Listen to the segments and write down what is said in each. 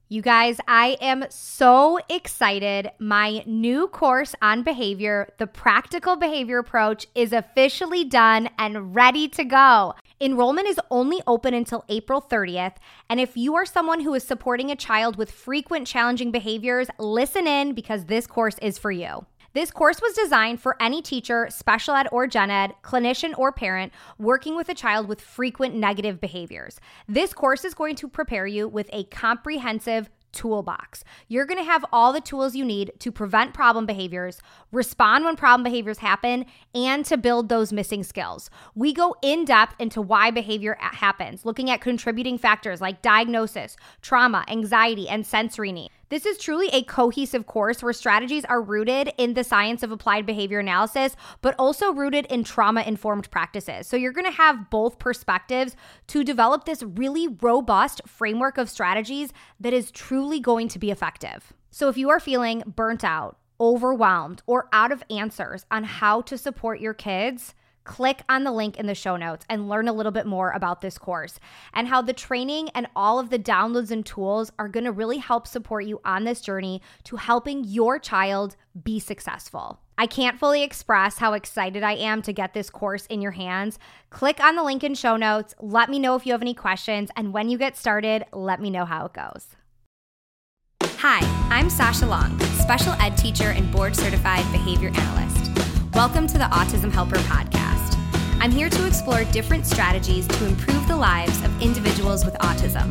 You guys, I am so excited. My new course on behavior, the Practical Behavior Approach, is officially done and ready to go. Enrollment is only open until April 30th, and if you are someone who is supporting a child with frequent challenging behaviors, listen in because this course is for you. This course was designed for any teacher, special ed or gen ed, clinician or parent working with a child with frequent negative behaviors. This course is going to prepare you with a comprehensive toolbox. You're going to have all the tools you need to prevent problem behaviors, respond when problem behaviors happen, and to build those missing skills. We go in depth into why behavior happens, looking at contributing factors like diagnosis, trauma, anxiety, and sensory need. This is truly a cohesive course where strategies are rooted in the science of applied behavior analysis, but also rooted in trauma-informed practices. So you're going to have both perspectives to develop this really robust framework of strategies that is truly going to be effective. So if you are feeling burnt out, overwhelmed, or out of answers on how to support your kids, click on the link in the show notes and learn a little bit more about this course and how the training and all of the downloads and tools are going to really help support you on this journey to helping your child be successful. I can't fully express how excited I am to get this course in your hands. Click on the link in show notes. Let me know if you have any questions, and when you get started, let me know how it goes. Hi, I'm Sasha Long, special ed teacher and board-certified behavior analyst. Welcome to the Autism Helper podcast. I'm here to explore different strategies to improve the lives of individuals with autism.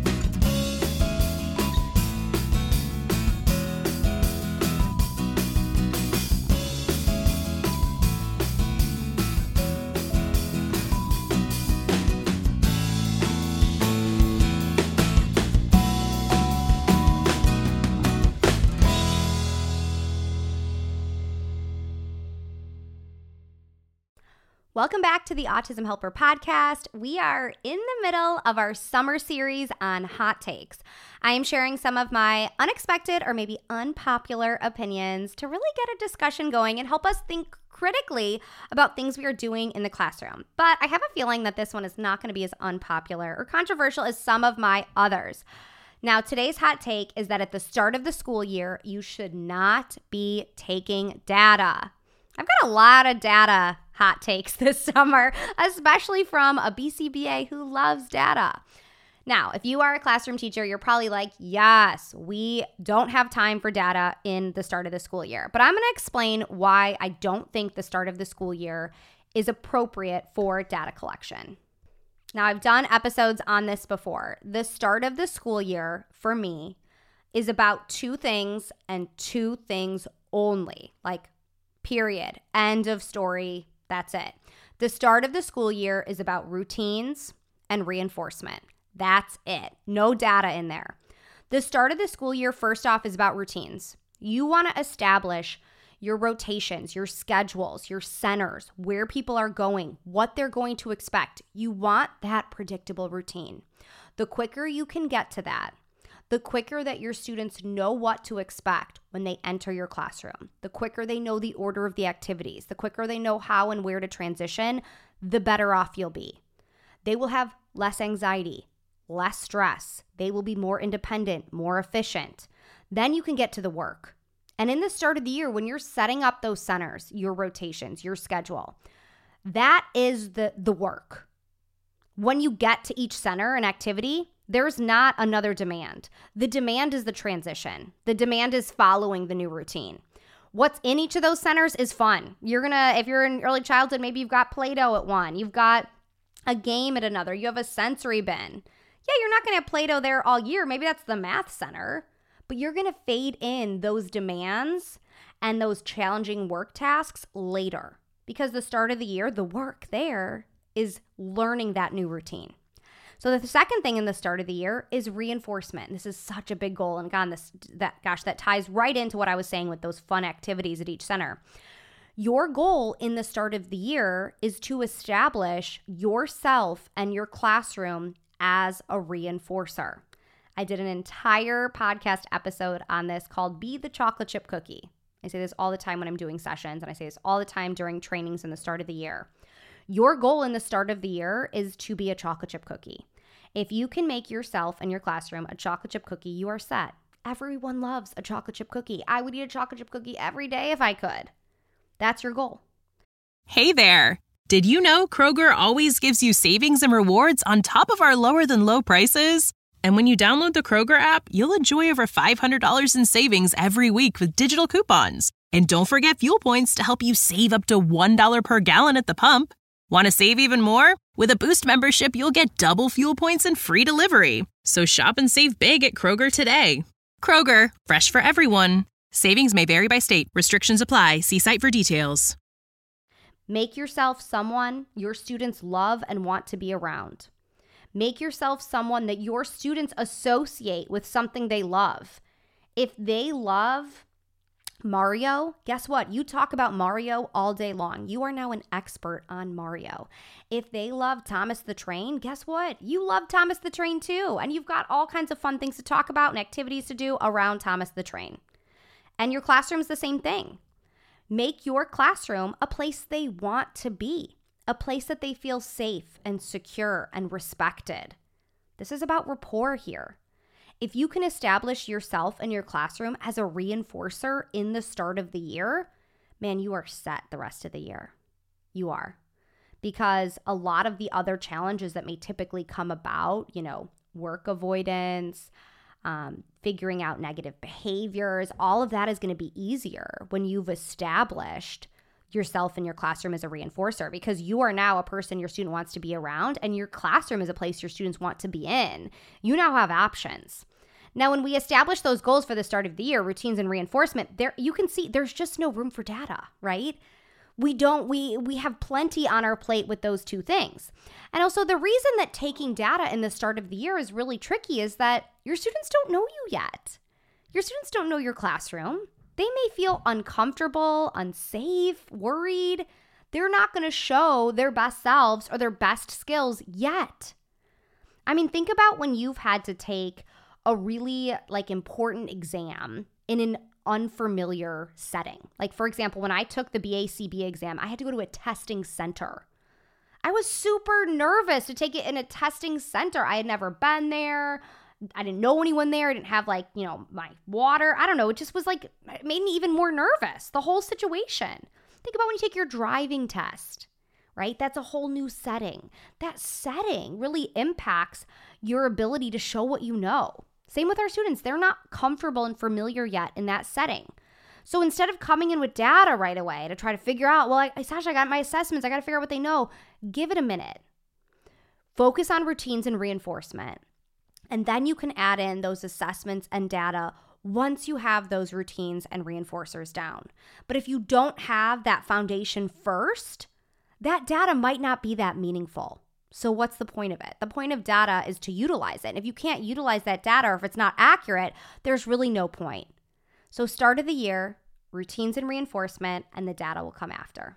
Welcome back to the Autism Helper podcast. We are in the middle of our summer series on hot takes. I am sharing some of my unexpected or maybe unpopular opinions to really get a discussion going and help us think critically about things we are doing in the classroom. But I have a feeling that this one is not going to be as unpopular or controversial as some of my others. Now, today's hot take is that at the start of the school year, you should not be taking data. I've got a lot of data hot takes this summer, especially from a BCBA who loves data. Now, if you are a classroom teacher, you're probably like, yes, we don't have time for data in the start of the school year. But I'm going to explain why I don't think the start of the school year is appropriate for data collection. Now, I've done episodes on this before. The start of the school year, for me, is about two things and two things only, like period, end of story, that's it. The start of the school year is about routines and reinforcement. That's it. No data in there. The start of the school year, first off, is about routines. You want to establish your rotations, your schedules, your centers, where people are going, what they're going to expect. You want that predictable routine. The quicker you can get to that, the quicker that your students know what to expect when they enter your classroom, the quicker they know the order of the activities, the quicker they know how and where to transition, the better off you'll be. They will have less anxiety, less stress. They will be more independent, more efficient. Then you can get to the work. And in the start of the year, when you're setting up those centers, your rotations, your schedule, that is the work. When you get to each center and activity, there's not another demand. The demand is the transition. The demand is following the new routine. What's in each of those centers is fun. If you're in early childhood, maybe you've got Play-Doh at one. You've got a game at another. You have a sensory bin. Yeah, you're not going to have Play-Doh there all year. Maybe that's the math center. But you're going to fade in those demands and those challenging work tasks later. Because the start of the year, the work there is learning that new routine. So the second thing in the start of the year is reinforcement. This is such a big goal, and that ties right into what I was saying with those fun activities at each center. Your goal in the start of the year is to establish yourself and your classroom as a reinforcer. I did an entire podcast episode on this called Be the Chocolate Chip Cookie. I say this all the time when I'm doing sessions, and I say this all the time during trainings in the start of the year. Your goal in the start of the year is to be a chocolate chip cookie. If you can make yourself and your classroom a chocolate chip cookie, you are set. Everyone loves a chocolate chip cookie. I would eat a chocolate chip cookie every day if I could. That's your goal. Hey there. Did you know Kroger always gives you savings and rewards on top of our lower than low prices? And when you download the Kroger app, you'll enjoy over $500 in savings every week with digital coupons. And don't forget fuel points to help you save up to $1 per gallon at the pump. Want to save even more? With a Boost membership, you'll get double fuel points and free delivery. So shop and save big at Kroger today. Kroger, fresh for everyone. Savings may vary by state. Restrictions apply. See site for details. Make yourself someone your students love and want to be around. Make yourself someone that your students associate with something they love. If they love Mario, guess what? You talk about Mario all day long. You are now an expert on Mario. If they love Thomas the Train, guess what? You love Thomas the Train too. And you've got all kinds of fun things to talk about and activities to do around Thomas the Train. And your classroom's the same thing. Make your classroom a place they want to be, a place that they feel safe and secure and respected. This is about rapport here. If you can establish yourself and your classroom as a reinforcer in the start of the year, man, you are set the rest of the year. You are. Because a lot of the other challenges that may typically come about, work avoidance, figuring out negative behaviors, all of that is going to be easier when you've established yourself in your classroom as a reinforcer, because you are now a person your student wants to be around, and your classroom is a place your students want to be in. You now have options. Now, when we establish those goals for the start of the year, routines and reinforcement, there you can see there's just no room for data, right? We have plenty on our plate with those two things. And also the reason that taking data in the start of the year is really tricky is that your students don't know you yet. Your students don't know your classroom. They may feel uncomfortable, unsafe, worried. They're not going to show their best selves or their best skills yet. I mean, think about when you've had to take a really important exam in an unfamiliar setting. Like, for example, when I took the BACB exam, I had to go to a testing center. I was super nervous to take it in a testing center. I had never been there. I didn't know anyone there. I didn't have my water. I don't know. It just was it made me even more nervous, the whole situation. Think about when you take your driving test, right? That's a whole new setting. That setting really impacts your ability to show what you know. Same with our students. They're not comfortable and familiar yet in that setting. So instead of coming in with data right away to try to figure out, Sasha, I got my assessments. I got to figure out what they know. Give it a minute. Focus on routines and reinforcement. And then you can add in those assessments and data once you have those routines and reinforcers down. But if you don't have that foundation first, that data might not be that meaningful. So what's the point of it? The point of data is to utilize it. And if you can't utilize that data, or if it's not accurate, there's really no point. So start of the year, routines and reinforcement, and the data will come after.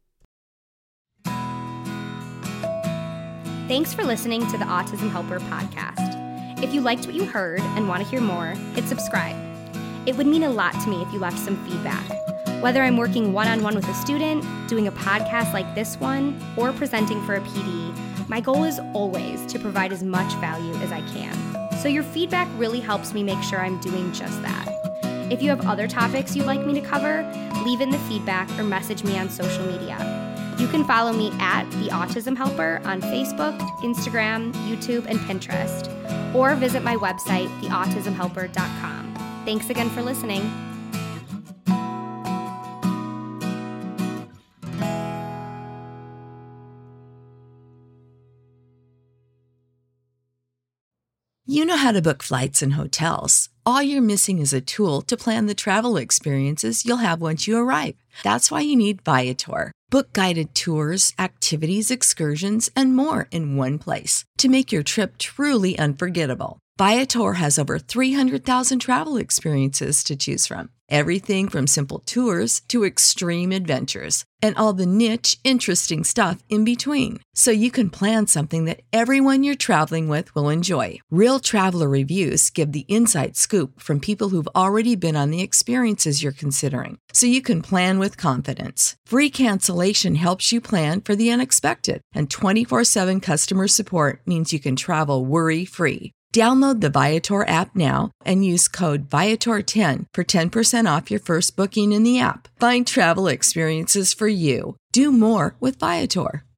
Thanks for listening to the Autism Helper podcast. If you liked what you heard and want to hear more, hit subscribe. It would mean a lot to me if you left some feedback. Whether I'm working one-on-one with a student, doing a podcast like this one, or presenting for a PD, my goal is always to provide as much value as I can. So your feedback really helps me make sure I'm doing just that. If you have other topics you'd like me to cover, leave in the feedback or message me on social media. You can follow me at The Autism Helper on Facebook, Instagram, YouTube, and Pinterest, or visit my website, theautismhelper.com. Thanks again for listening. You know how to book flights and hotels. All you're missing is a tool to plan the travel experiences you'll have once you arrive. That's why you need Viator. Book guided tours, activities, excursions, and more in one place to make your trip truly unforgettable. Viator has over 300,000 travel experiences to choose from. Everything from simple tours to extreme adventures and all the niche, interesting stuff in between. So you can plan something that everyone you're traveling with will enjoy. Real traveler reviews give the inside scoop from people who've already been on the experiences you're considering. So you can plan with confidence. Free cancellation helps you plan for the unexpected. And 24/7 customer support means you can travel worry-free. Download the Viator app now and use code Viator10 for 10% off your first booking in the app. Find travel experiences for you. Do more with Viator.